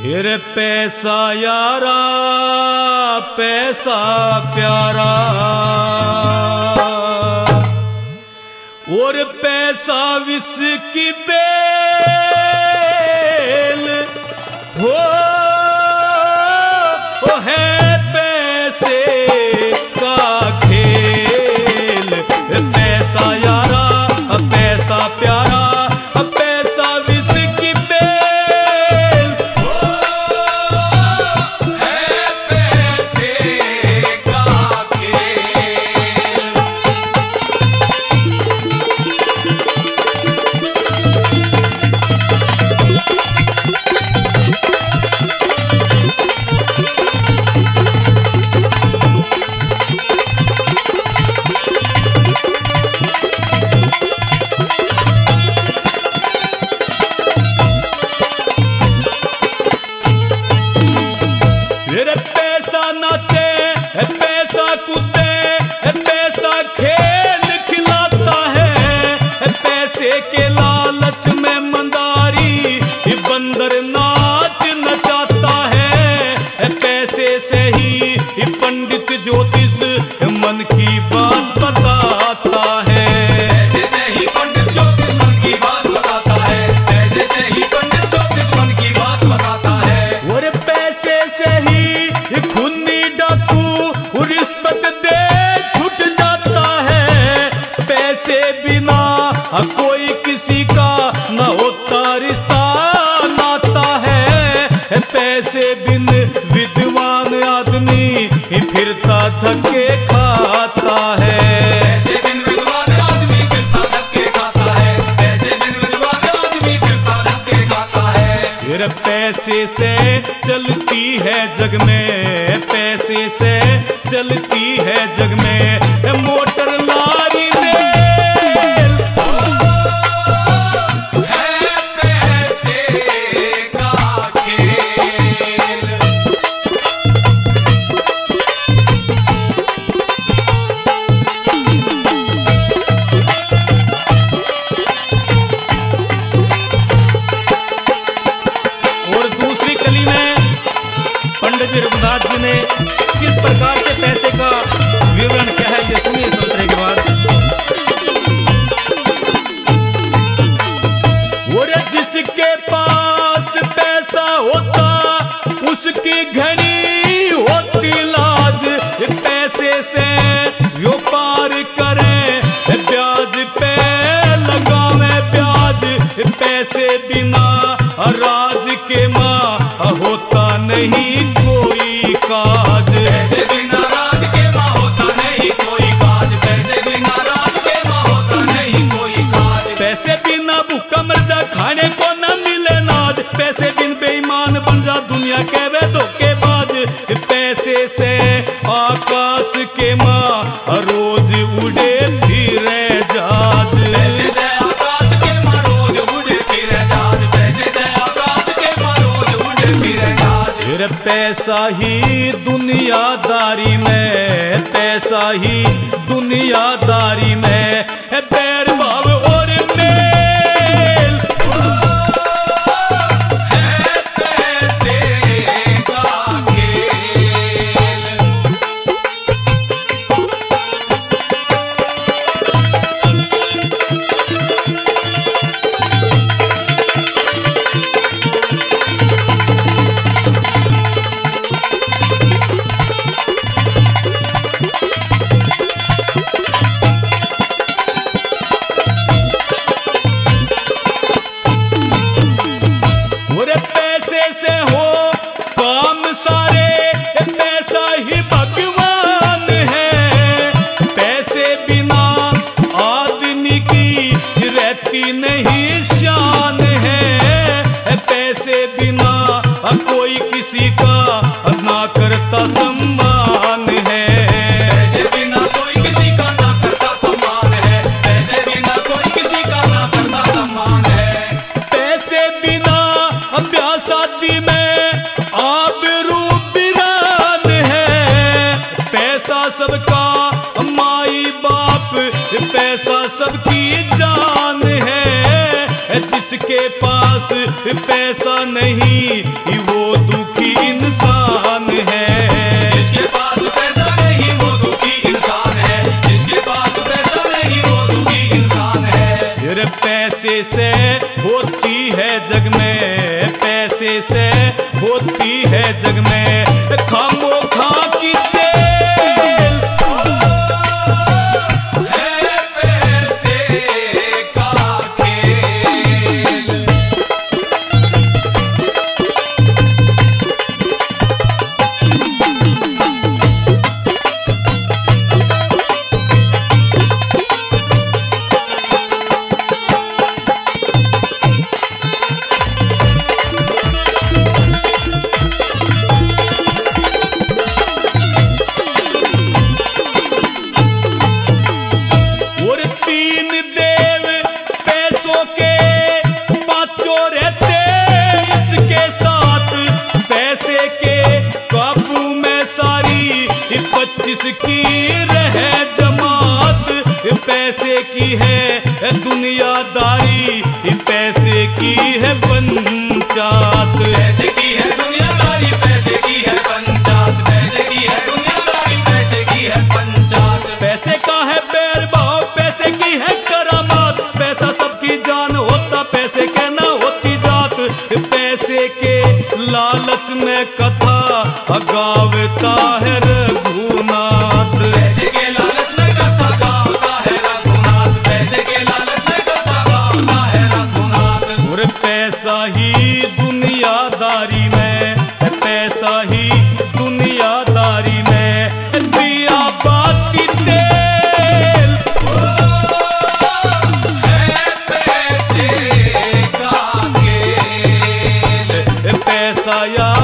फिर पैसा यारा पैसा प्यारा और पैसा विष की बेल हो है पैसे का खेल। पैसा यारा पैसा प्यारा पैसा विष की बेल हो है पैसे का खेल। पैसा नाचे पैसा कूदे पैसा खेल खिलाता है। पैसे के लालच में मंदारी बंदर नाच नचाता है। पैसे से ही पंडित ज्योतिष मन की बात बताता है। पैसे से ही पंडित ज्योतिष मन की बात बताता है। पैसे से ही पंडित ज्योतिष मन की बात बताता है। और पैसे से ही खूनी डाकू रिश्वत दे छूट जाता है। पैसे बिना कोई किसी का न होता रिश्ता नाता है। पैसे बिन विद्वान आदमी फिरता धक्के खाता है। पैसे बिन विद्वान आदमी फिरता धक्के खाता है। पैसे बिन विद्वान आदमी फिरता धक्के खाता है। फिर पैसे से चलती है जग में पैसे से चलती है जग में मोटर लारी रेल है पैसे का खेल। और दूसरी कली में पंडित जी रघुनाथ जी ने किस प्रकार के पैसे का विवरण क्या है ये सुनिए संतरे के बाद। और जिसके पास पैसा होता उसकी घनी होती लाज। पैसे से व्यापार करें ब्याज पे लगावे ब्याज। पैसे बिना राज के माँ होता नहीं कोई काज। पैसे बिना राज के माँ होता नहीं कोई काज। पैसे बिना राज के माँ होता नहीं कोई काज। पैसे बिना भूखा मर जा खाने को न मिले नाज। पैसे बिन बेईमान बन जा दुनिया के वे धोखेबाज। पैसे से आकाश के माँ रोज उड़े फिरे जहाज। पैसे से आकाश के माँ रोज उड़े फिरे जहाज। पैसे से आकाश के माँ रोज उड़े फिरे जहाज। फिर पैसा ही दुनियादारी में पैसा ही दुनियादारी में बैर भाव और मेल है पैसे का खेल। और पैसे से हो काम सारे पैसा ही भगवान है। पैसे बिना आदमी की रहती नहीं शान है। पैसे बिना कोई किसी का ना करता सम्मान है। पैसे बिना कोई किसी का ना करता सम्मान है। पैसे बिना कोई किसी का ना करता सम्मान है। पैसे बिना ब्याह शादी में आबरू बिरान है। पैसा सबका माई बाप पैसा सबकी जान है। जिसके पास पैसा नहीं वो से होती है जग में, पैसे से होती है जग में खामोखा की जेल। है पैसे का खेल। और तीन देव पैसों के पांचों रहते इसके साथ, पैसे के काबू में सारी 25 की रहे जमात। पैसे की है दुनियादारी, पैसे की है पंचायत। पैसे की है दुनियादारी, पैसे की है पंचायत। पैसे की है दुनियादारी, पैसे की है पंचायत। पैसे का है बैर भाव, पैसे की है करामात। पैसा सबकी जान होता, पैसे के ना होती जात। पैसे के लालच में कथा गावता है रघुनाथ। पैसे के लालच में कथा गाता है रघुनाथ। पैसे के लालच में कथा गाता है रघुनाथ। और पैसा ही दुनियादारी में, पैसा ही दुनियादारी में दिया बाती तेल। है पैसे का खेल। पैसा या